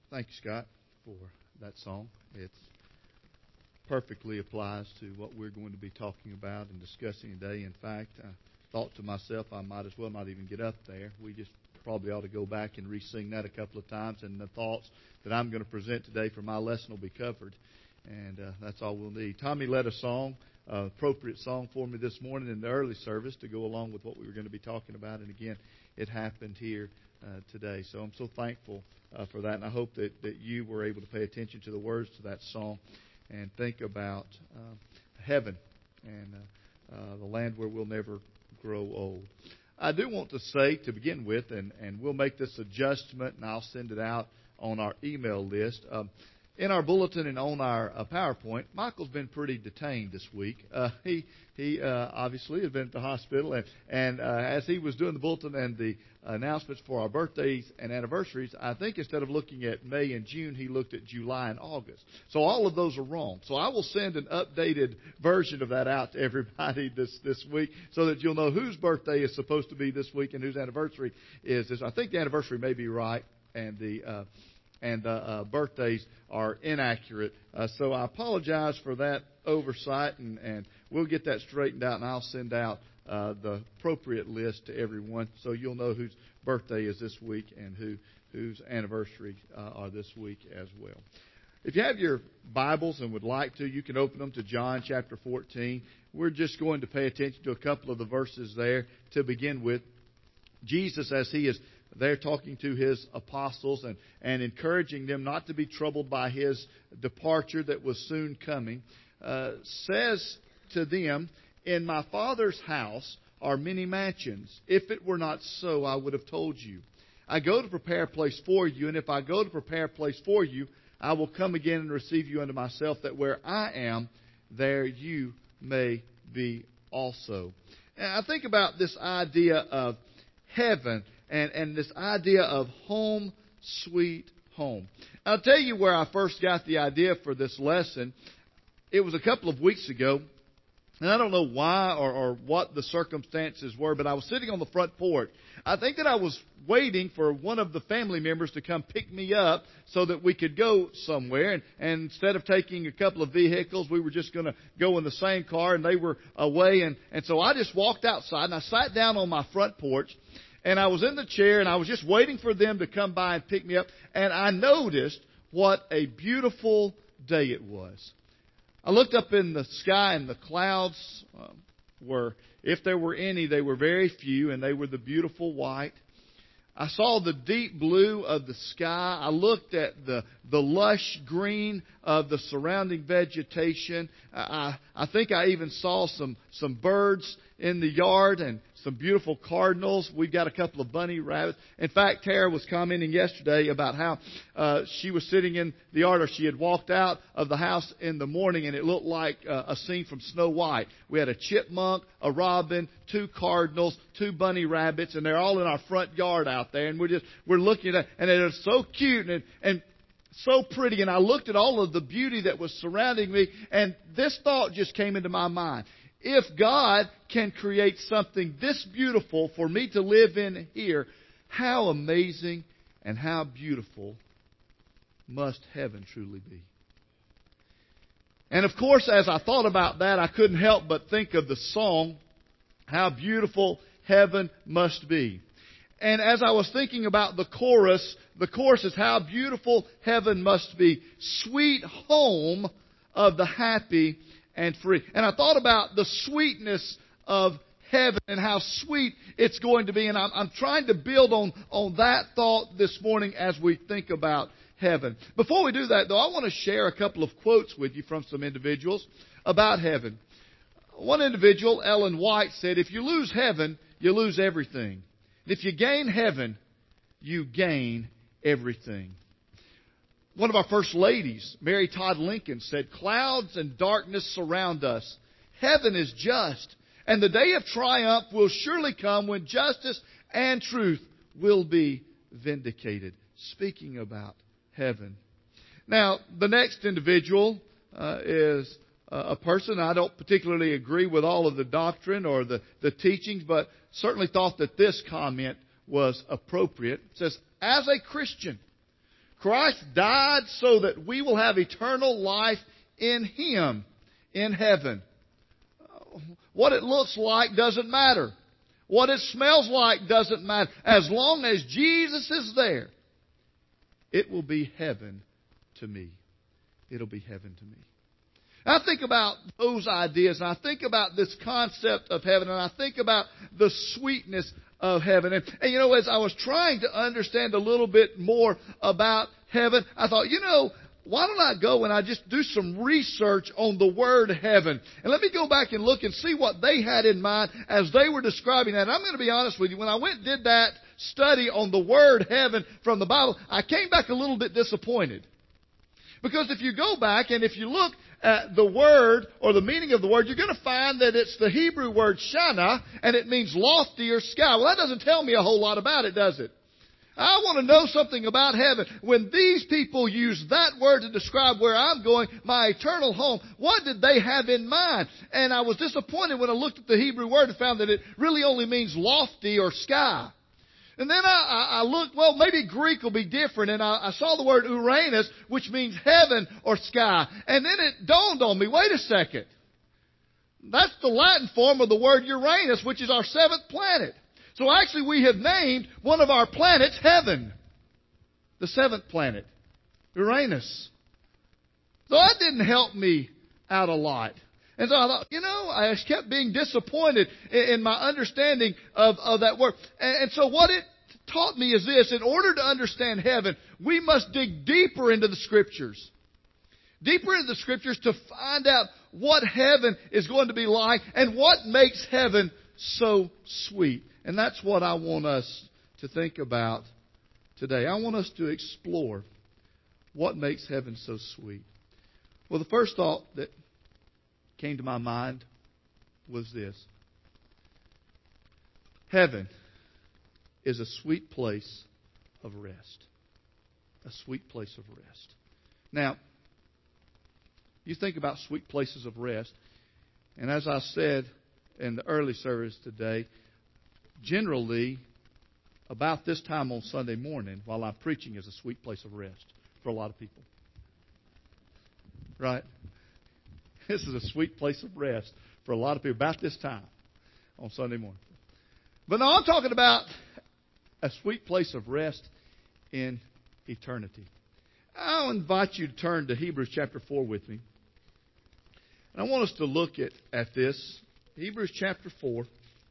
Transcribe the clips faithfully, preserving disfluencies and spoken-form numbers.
Thank you, Scott, for that song. It perfectly applies to what we're going to be talking about and discussing today. In fact, I thought to myself I might as well not even get up there. We just probably ought to go back and re-sing that a couple of times, and the thoughts that I'm going to present today for my lesson will be covered. And uh, that's all we'll need. Tommy led a song, uh, appropriate song for me this morning in the early service to go along with what we were going to be talking about. And again, it happened here uh, today. So I'm so thankful uh, for that. And I hope that, that you were able to pay attention to the words to that song and think about uh, heaven and uh, uh, the land where we'll never grow old. I do want to say to begin with, and, and we'll make this adjustment and I'll send it out on our email list. Um, In our bulletin and on our uh, PowerPoint, Michael's been pretty detained this week. Uh, he he uh, obviously has been at the hospital, and and uh, as he was doing the bulletin and the announcements for our birthdays and anniversaries, I think instead of looking at May and June, he looked at July and August. So all of those are wrong. So I will send an updated version of that out to everybody this this week, so that you'll know whose birthday is supposed to be this week and whose anniversary is this. I think the anniversary may be right, and the uh, and the uh, birthdays are inaccurate. Uh, so I apologize for that oversight, and, and we'll get that straightened out, and I'll send out uh, the appropriate list to everyone so you'll know whose birthday is this week and who whose anniversary uh, are this week as well. If you have your Bibles and would like to, you can open them to John chapter fourteen. We're just going to pay attention to a couple of the verses there to begin with. Jesus, as he is there talking to his apostles and, and encouraging them not to be troubled by his departure that was soon coming, uh, says to them, "In my Father's house are many mansions. If it were not so, I would have told you. I go to prepare a place for you, and if I go to prepare a place for you, I will come again and receive you unto myself, that where I am, there you may be also." And I think about this idea of heaven and, and this idea of home sweet home. I'll tell you where I first got the idea for this lesson. It was a couple of weeks ago, and I don't know why or, or what the circumstances were, but I was sitting on the front porch. I think that I was waiting for one of the family members to come pick me up so that we could go somewhere. And, and instead of taking a couple of vehicles, we were just going to go in the same car, and they were away. And, and so I just walked outside, and I sat down on my front porch. And I was in the chair, and I was just waiting for them to come by and pick me up. And I noticed what a beautiful day it was. I looked up in the sky, and the clouds um, were, if there were any, they were very few, and they were the beautiful white. I saw the deep blue of the sky. I looked at the, the lush green of the surrounding vegetation. I, I think I even saw some, some birds in the yard and some beautiful cardinals. We've got a couple of bunny rabbits. In fact, Tara was commenting yesterday about how uh, she was sitting in the yard, or she had walked out of the house in the morning, and it looked like uh, a scene from Snow White. We had a chipmunk, a robin, two cardinals, two bunny rabbits, and they're all in our front yard out there. And we're just we're looking at it, and it is so cute and and so pretty. And I looked at all of the beauty that was surrounding me, and this thought just came into my mind. If God can create something this beautiful for me to live in here, how amazing and how beautiful must heaven truly be? And of course, as I thought about that, I couldn't help but think of the song, "How Beautiful Heaven Must Be." And as I was thinking about the chorus, the chorus is, "How beautiful heaven must be, sweet home of the happy and free." And I thought about the sweetness of heaven and how sweet it's going to be. And I'm, I'm trying to build on, on that thought this morning as we think about heaven. Before we do that, though, I want to share a couple of quotes with you from some individuals about heaven. One individual, Ellen White, said, "If you lose heaven, you lose everything. If you gain heaven, you gain everything." One of our first ladies, Mary Todd Lincoln, said, "Clouds and darkness surround us. Heaven is just, and the day of triumph will surely come when justice and truth will be vindicated." Speaking about heaven. Now, the next individual uh, is a person, I don't particularly agree with all of the doctrine or the, the teachings, but certainly thought that this comment was appropriate. It says, "As a Christian Christ died so that we will have eternal life in Him, in heaven. What it looks like doesn't matter. What it smells like doesn't matter. As long as Jesus is there, it will be heaven to me. It'll be heaven to me. I think about those ideas, and I think about this concept of heaven, and I think about the sweetness of heaven. And, and you know, as I was trying to understand a little bit more about heaven, I thought, you know, why don't I go and I just do some research on the word heaven? And let me go back and look and see what they had in mind as they were describing that. And I'm going to be honest with you. When I went and did that study on the word heaven from the Bible, I came back a little bit disappointed. Because if you go back and if you look at the word or the meaning of the word, you're going to find that it's the Hebrew word shana, and it means lofty or sky. Well, that doesn't tell me a whole lot about it, does it? I want to know something about heaven. When these people use that word to describe where I'm going, my eternal home, what did they have in mind? And I was disappointed when I looked at the Hebrew word and found that it really only means lofty or sky. And then I, I, I looked, well, maybe Greek will be different, and I, I saw the word Uranus, which means heaven or sky. And then it dawned on me, wait a second. That's the Latin form of the word Uranus, which is our seventh planet. So actually we have named one of our planets heaven. The seventh planet, Uranus. So that didn't help me out a lot. And so I thought, you know, I just kept being disappointed in, in my understanding of, of that word. And, and so what it taught me is this: in order to understand heaven, we must dig deeper into the Scriptures. Deeper into the Scriptures to find out what heaven is going to be like and what makes heaven so sweet. And that's what I want us to think about today. I want us to explore what makes heaven so sweet. Well, the first thought that came to my mind was this: heaven is a sweet place of rest. A sweet place of rest. Now, you think about sweet places of rest, and as I said in the early service today, generally, about this time on Sunday morning, while I'm preaching, is a sweet place of rest for a lot of people. Right? This is a sweet place of rest for a lot of people about this time on Sunday morning. But no, I'm talking about a sweet place of rest in eternity. I'll invite you to turn to Hebrews chapter four with me. And I want us to look at, at this. Hebrews chapter four.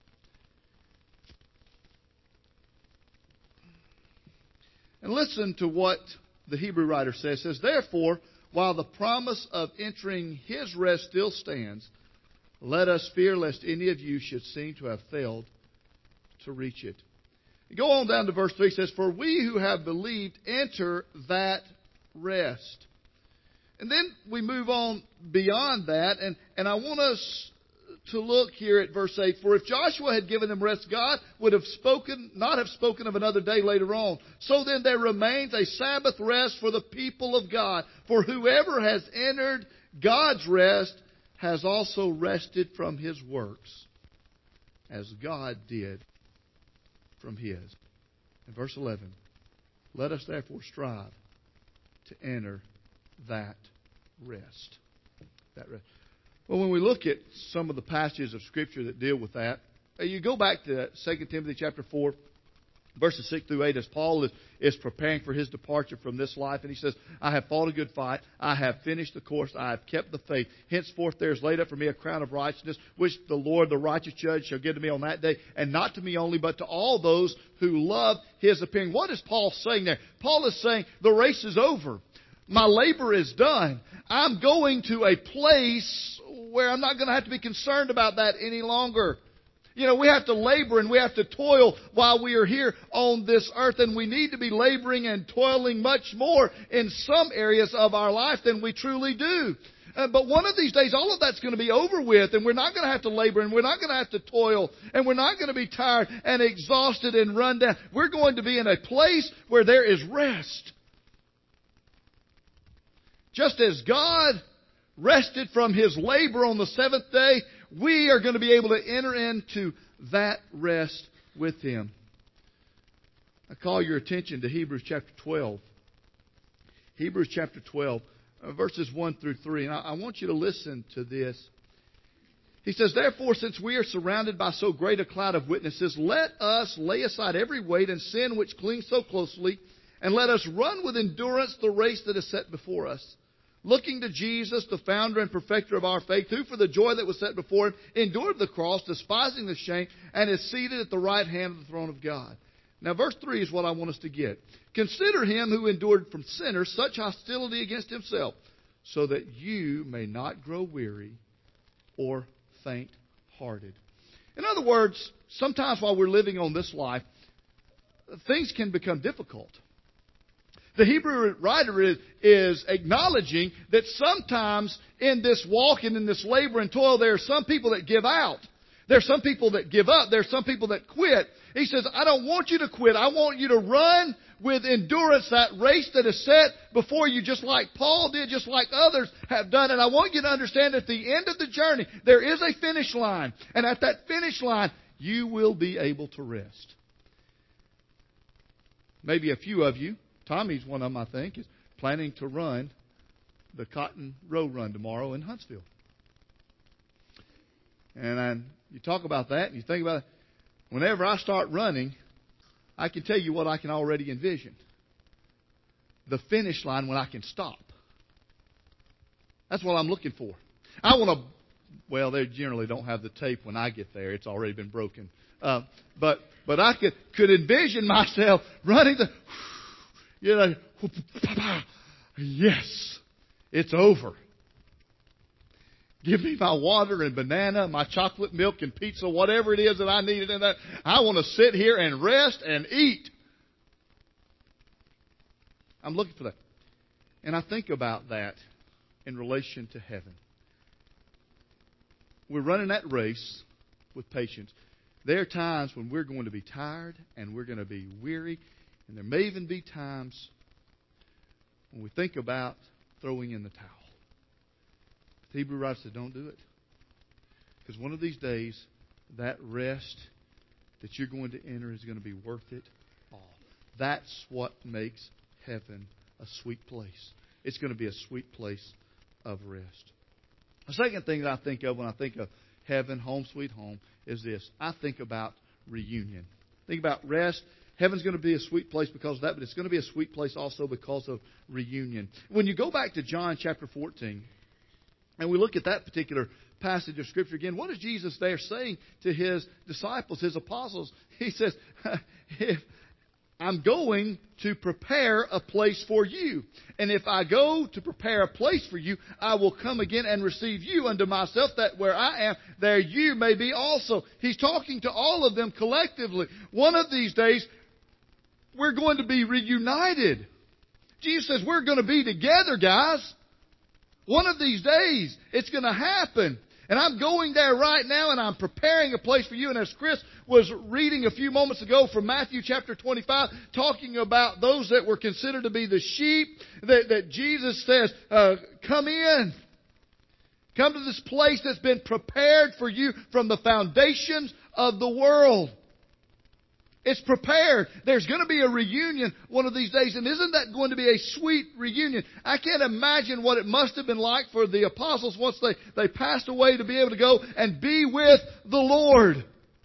And listen to what the Hebrew writer says. It says, therefore, while the promise of entering His rest still stands, let us fear lest any of you should seem to have failed to reach it. Go on down to verse three. It says, for we who have believed enter that rest. And then we move on beyond that, and, and I want us to look here at verse eight. For if Joshua had given them rest, God would have spoken, not have spoken of another day later on. So then there remains a Sabbath rest for the people of God. For whoever has entered God's rest has also rested from his works, as God did from His. In verse eleven, let us therefore strive to enter that rest. That rest. Well, when we look at some of the passages of Scripture that deal with that, you go back to Second Timothy chapter four, verses six through eight, as Paul is, is preparing for his departure from this life. And he says, I have fought a good fight. I have finished the course. I have kept the faith. Henceforth there is laid up for me a crown of righteousness, which the Lord, the righteous judge, shall give to me on that day. And not to me only, but to all those who love His appearing. What is Paul saying there? Paul is saying, the race is over. My labor is done. I'm going to a place where I'm not going to have to be concerned about that any longer. You know, we have to labor and we have to toil while we are here on this earth. And we need to be laboring and toiling much more in some areas of our life than we truly do. Uh, but one of these days, all of that's going to be over with. And we're not going to have to labor and we're not going to have to toil. And we're not going to be tired and exhausted and run down. We're going to be in a place where there is rest. Just as God rested from His labor on the seventh day, we are going to be able to enter into that rest with Him. I call your attention to Hebrews chapter twelve. Hebrews chapter twelve, uh, verses one through three. And I, I want you to listen to this. He says, "Therefore, since we are surrounded by so great a cloud of witnesses, let us lay aside every weight and sin which clings so closely, and let us run with endurance the race that is set before us. Looking to Jesus, the founder and perfecter of our faith, who for the joy that was set before Him endured the cross, despising the shame, and is seated at the right hand of the throne of God." Now, verse three is what I want us to get. "Consider Him who endured from sinners such hostility against Himself, so that you may not grow weary or faint-hearted." In other words, sometimes while we're living on this life, things can become difficult. The Hebrew writer is, is acknowledging that sometimes in this walk and in this labor and toil, there are some people that give out. There are some people that give up. There are some people that quit. He says, I don't want you to quit. I want you to run with endurance that race that is set before you, just like Paul did, just like others have done. And I want you to understand at the end of the journey, there is a finish line. And at that finish line, you will be able to rest. Maybe a few of you, Tommy's one of them, I think, is planning to run the Cotton Road Run tomorrow in Huntsville. And I, you talk about that and you think about it. Whenever I start running, I can tell you what I can already envision. The finish line when I can stop. That's what I'm looking for. I want to, well, they generally don't have the tape when I get there. It's already been broken. Uh, but but I could, could envision myself running the... You know, yes, it's over. Give me my water and banana, my chocolate milk and pizza, whatever it is that I needed in that. I want to sit here and rest and eat. I'm looking for that. And I think about that in relation to heaven. We're running that race with patience. There are times when we're going to be tired and we're going to be weary. And there may even be times when we think about throwing in the towel. The Hebrew writer said, don't do it. Because one of these days, that rest that you're going to enter is going to be worth it all. That's what makes heaven a sweet place. It's going to be a sweet place of rest. The second thing that I think of when I think of heaven, home sweet home, is this. I think about reunion. Think about rest. Heaven's going to be a sweet place because of that, but it's going to be a sweet place also because of reunion. When you go back to John chapter fourteen, and we look at that particular passage of Scripture again, what is Jesus there saying to His disciples, His apostles? He says, if I'm going to prepare a place for you. And if I go to prepare a place for you, I will come again and receive you unto myself, that where I am, there you may be also. He's talking to all of them collectively. One of these days, we're going to be reunited. Jesus says we're going to be together, guys. One of these days, it's going to happen. And I'm going there right now, and I'm preparing a place for you. And as Chris was reading a few moments ago from Matthew chapter twenty-five, talking about those that were considered to be the sheep, that, that Jesus says, uh, come in. Come to this place that's been prepared for you from the foundations of the world. It's prepared. There's going to be a reunion one of these days. And isn't that going to be a sweet reunion? I can't imagine what it must have been like for the apostles once they, they passed away to be able to go and be with the Lord.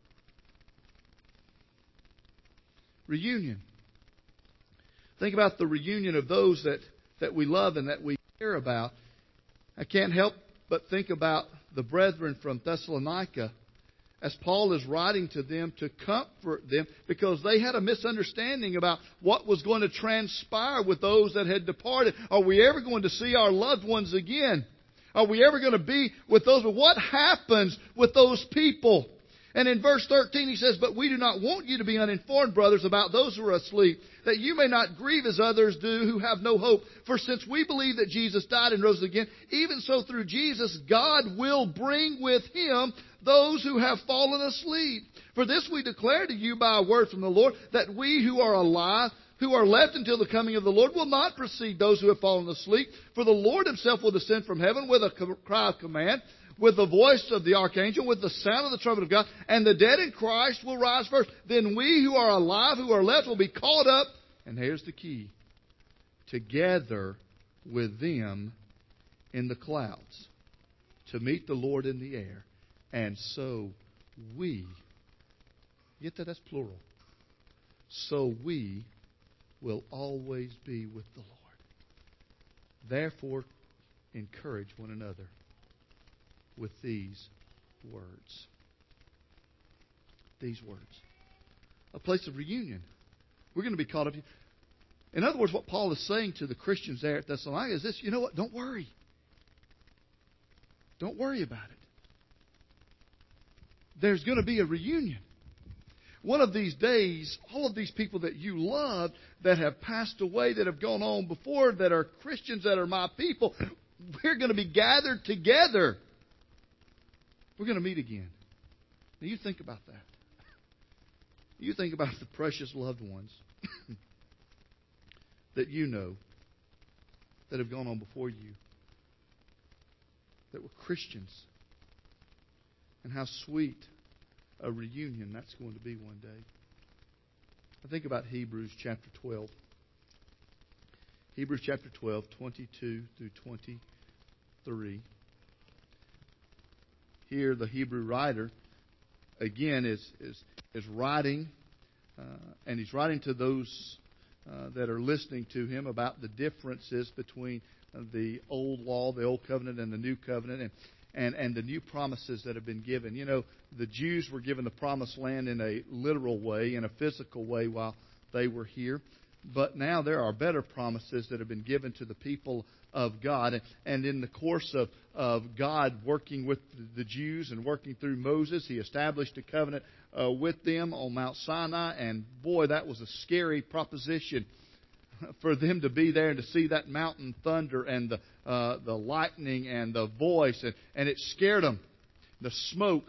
Reunion. Think about the reunion of those that, that we love and that we care about. I can't help but think about the brethren from Thessalonica, as Paul is writing to them to comfort them, because they had a misunderstanding about what was going to transpire with those that had departed. Are we ever going to see our loved ones again? Are we ever going to be with those? But what happens with those people? And in verse thirteen he says, but we do not want you to be uninformed, brothers, about those who are asleep, that you may not grieve as others do who have no hope. For since we believe that Jesus died and rose again, even so through Jesus God will bring with Him those who have fallen asleep. For this we declare to you by a word from the Lord, that we who are alive, who are left until the coming of the Lord, will not precede those who have fallen asleep. For the Lord Himself will descend from heaven with a cry of command, with the voice of the archangel, with the sound of the trumpet of God, and the dead in Christ will rise first. Then we who are alive, who are left, will be caught up. And here's the key. together with them in the clouds to meet the Lord in the air. And so we, get that? That's plural. So we will always be with the Lord. Therefore, encourage one another with these words. These words. A place of reunion. We're going to be caught up. In other words, what Paul is saying to the Christians there at Thessalonica is this: you know what? Don't worry. Don't worry about it. There's going to be a reunion. One of these days, all of these people that you loved, that have passed away, that have gone on before, that are Christians, that are my people, we're going to be gathered together. We're going to meet again. Now you think about that. You think about the precious loved ones that you know, that have gone on before you, that were Christians, and how sweet a reunion that's going to be one day. I think about Hebrews chapter twelve. Hebrews chapter twelve, twenty-two through twenty-three. Here the Hebrew writer, again, is, is, is writing, uh, and he's writing to those uh, that are listening to him about the differences between the old law, the old covenant, and the new covenant, and And, and the new promises that have been given. You know, the Jews were given the promised land in a literal way, in a physical way while they were here. But now there are better promises that have been given to the people of God. And in the course of, of God working with the Jews and working through Moses, He established a covenant uh, with them on Mount Sinai. And boy, that was a scary proposition for them to be there and to see that mountain thunder and the uh, the lightning and the voice, and, and it scared them, the smoke.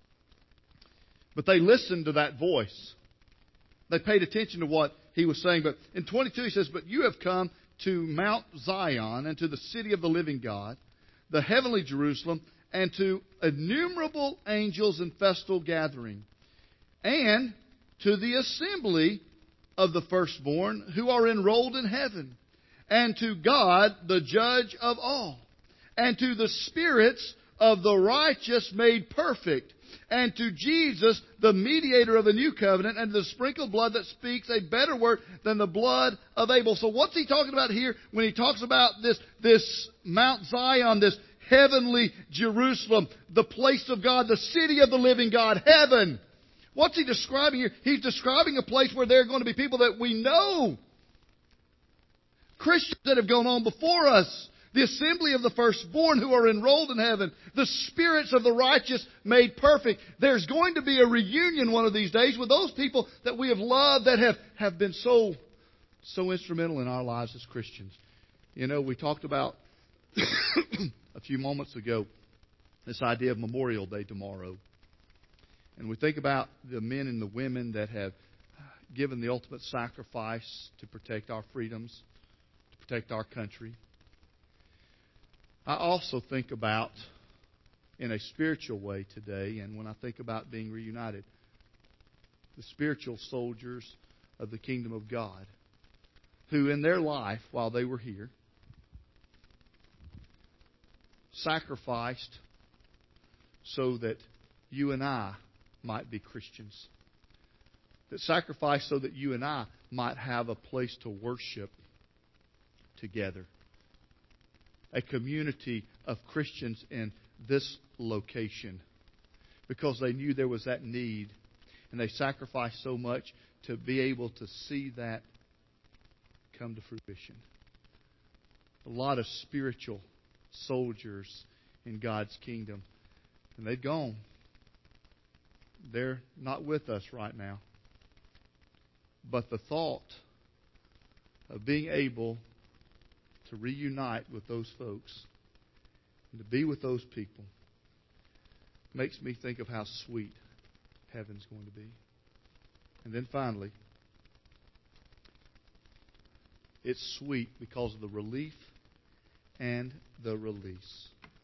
But they listened to that voice. They paid attention to what He was saying. But in twenty-two He says, "But you have come to Mount Zion and to the city of the living God, the heavenly Jerusalem, and to innumerable angels in festal gathering, and to the assembly of the firstborn who are enrolled in heaven, and to God, the judge of all, and to the spirits of the righteous made perfect, and to Jesus, the mediator of a new covenant, and to the sprinkled blood that speaks a better word than the blood of Abel." So what's he talking about here when he talks about this, this Mount Zion, this heavenly Jerusalem, the place of God, the city of the living God, heaven? What's he describing here? He's describing a place where there are going to be people that we know. Christians that have gone on before us. The assembly of the firstborn who are enrolled in heaven. The spirits of the righteous made perfect. There's going to be a reunion one of these days with those people that we have loved, that have, have been so, so instrumental in our lives as Christians. You know, we talked about a few moments ago this idea of Memorial Day tomorrow. And we think about the men and the women that have given the ultimate sacrifice to protect our freedoms, to protect our country. I also think about, in a spiritual way today, and when I think about being reunited, the spiritual soldiers of the kingdom of God, who in their life, while they were here, sacrificed so that you and I might be Christians. That sacrificed so that you and I might have a place to worship together. A community of Christians in this location. Because they knew there was that need. And they sacrificed so much to be able to see that come to fruition. A lot of spiritual soldiers in God's kingdom. And they've gone. They're not with us right now. But the thought of being able to reunite with those folks and to be with those people makes me think of how sweet heaven's going to be. And then finally, it's sweet because of the relief and the release.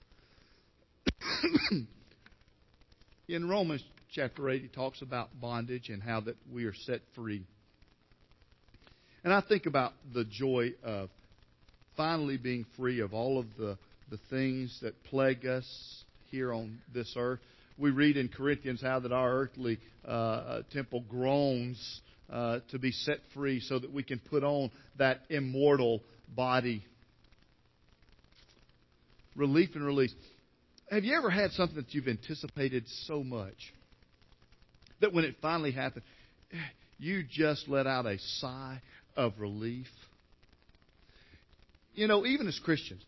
In Romans chapter eight, he talks about bondage and how that we are set free. And I think about the joy of finally being free of all of the, the things that plague us here on this earth. We read in Corinthians how that our earthly uh, temple groans uh, to be set free so that we can put on that immortal body. Relief and release. Have you ever had something that you've anticipated so much that when it finally happened, you just let out a sigh of relief? You know, even as Christians,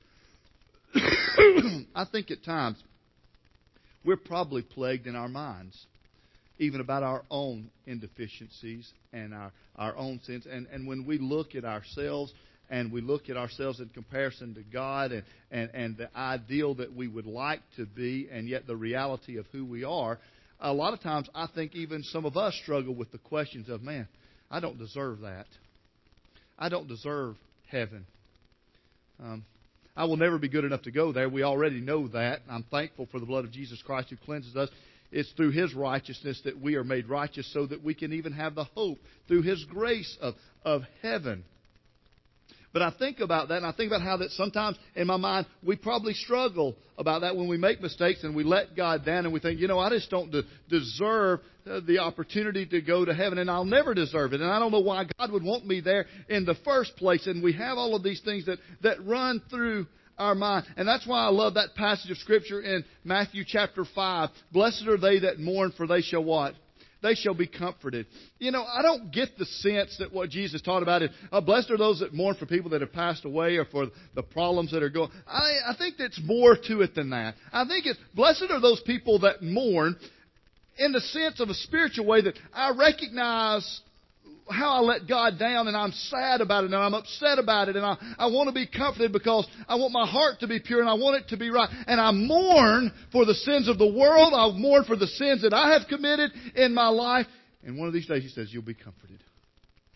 I think at times we're probably plagued in our minds, even about our own indeficiencies and our, our own sins. And, and when we look at ourselves and we look at ourselves in comparison to God and, and, and the ideal that we would like to be, and yet the reality of who we are, a lot of times I think even some of us struggle with the questions of, man, I don't deserve that. I don't deserve heaven. Um, I will never be good enough to go there. We already know that. I'm thankful for the blood of Jesus Christ who cleanses us. It's through His righteousness that we are made righteous so that we can even have the hope through His grace of, of heaven. But I think about that, and I think about how that sometimes in my mind we probably struggle about that when we make mistakes and we let God down and we think, you know, I just don't de- deserve uh, the opportunity to go to heaven, and I'll never deserve it. And I don't know why God would want me there in the first place. And we have all of these things that, that run through our mind. And that's why I love that passage of Scripture in Matthew chapter five. Blessed are they that mourn, for they shall what? They shall be comforted. You know, I don't get the sense that what Jesus taught about is, uh, blessed are those that mourn for people that have passed away or for the problems that are going. I, I think that's more to it than that. I think it's, blessed are those people that mourn in the sense of a spiritual way, that I recognize how I let God down, and I'm sad about it, and I'm upset about it, and I, I want to be comforted because I want my heart to be pure, and I want it to be right. And I mourn for the sins of the world. I mourn for the sins that I have committed in my life. And one of these days He says, you'll be comforted.